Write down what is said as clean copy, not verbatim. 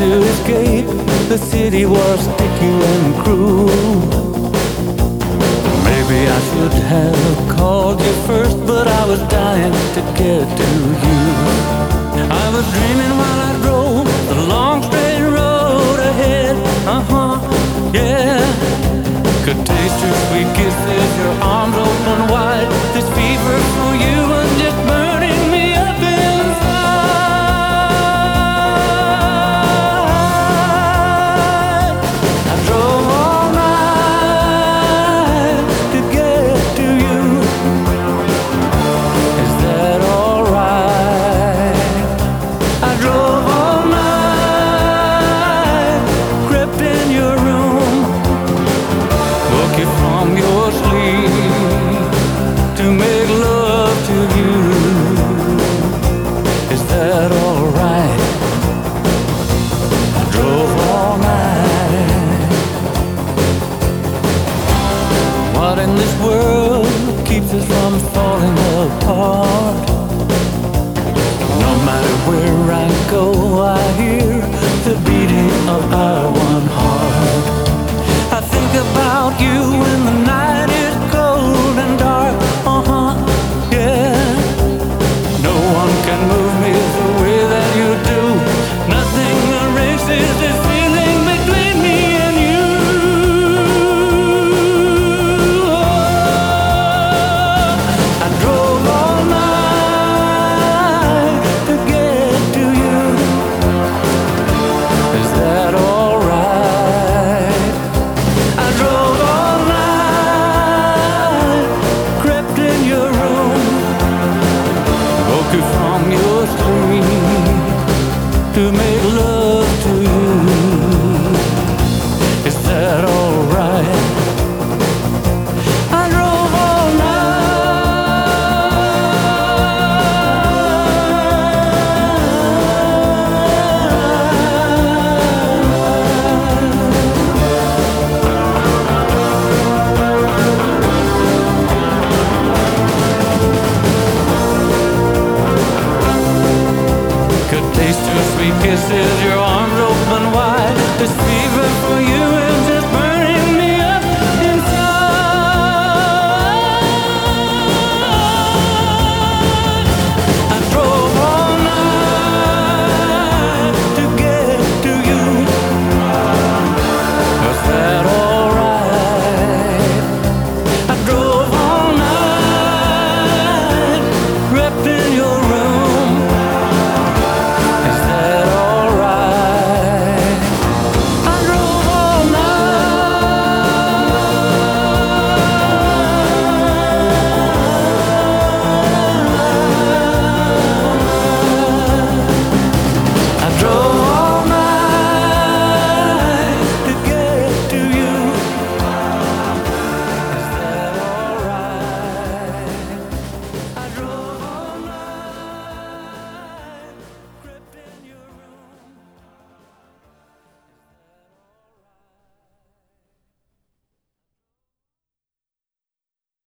to escape. The city was sticky and cruel. Maybe I should have called you first, but I was dying to get to you. I was dreaming while I drove the long straight road ahead. Yeah. Could taste your sweet kisses, your arms open wide. This fever for you was just burning.